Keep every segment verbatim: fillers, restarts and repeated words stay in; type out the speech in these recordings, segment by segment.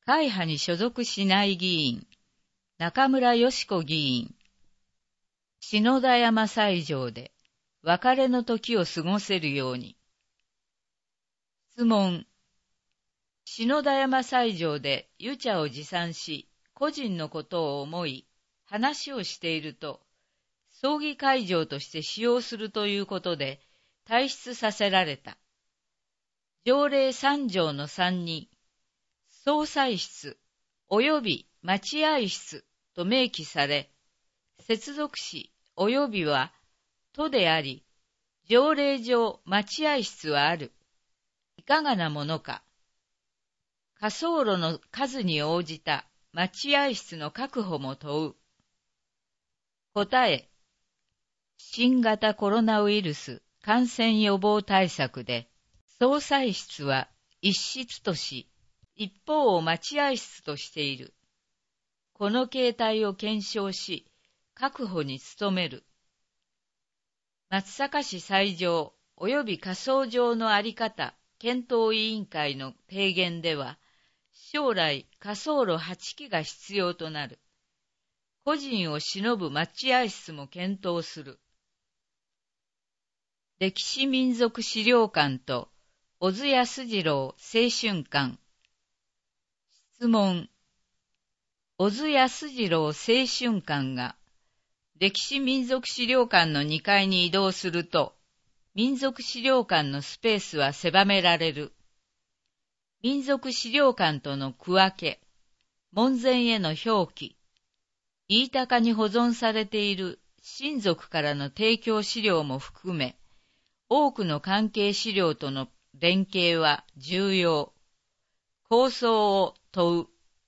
会派に所属しない議員、中村よし子議員。篠田山斎場で別れの時を過ごせるように。質問。篠田山斎場で湯茶を持参し、個人のことを思い、話をしていると、葬儀会場として使用するということで、退出させられた。条例三条の三に、総裁室及び待合室と明記され、接続詞及びは都であり、条例上待合室はある。いかがなものか。火葬炉の数に応じた待合室の確保も問う。答え。新型コロナウイルス感染予防対策で、総裁室は一室とし、一方を待合室としている。この形態を検証し、確保に努める。松阪市斎場及び火葬場のあり方検討委員会の提言では、将来火葬炉はちきが必要となる。個人を偲ぶ待合室も検討する。歴史民俗資料館と小津安二郎青春館。質問。小津安二郎青春館が歴史民俗資料館のにかいに移動すると、民族資料館のスペースは狭められる。民族資料館との区分け、門前への表記、飯高に保存されている親族からの提供資料も含め、多くの関係資料との連携は重要。構想を問う。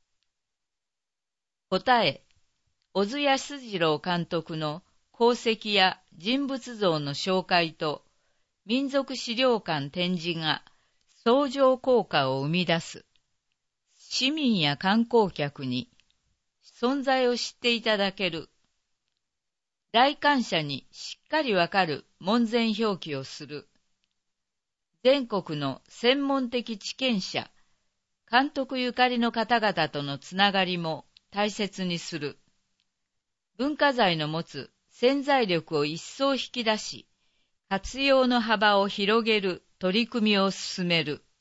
答え。小津安二郎監督の功績や人物像の紹介と民族資料館展示が相乗効果を生み出す。市民や観光客に存在を知っていただける。来館者にしっかりわかる門前表記をする。全国の専門的知見者、監督ゆかりの方々とのつながりも大切にする。文化財の持つ潜在力を一層引き出し、活用の幅を広げる取り組みを進める。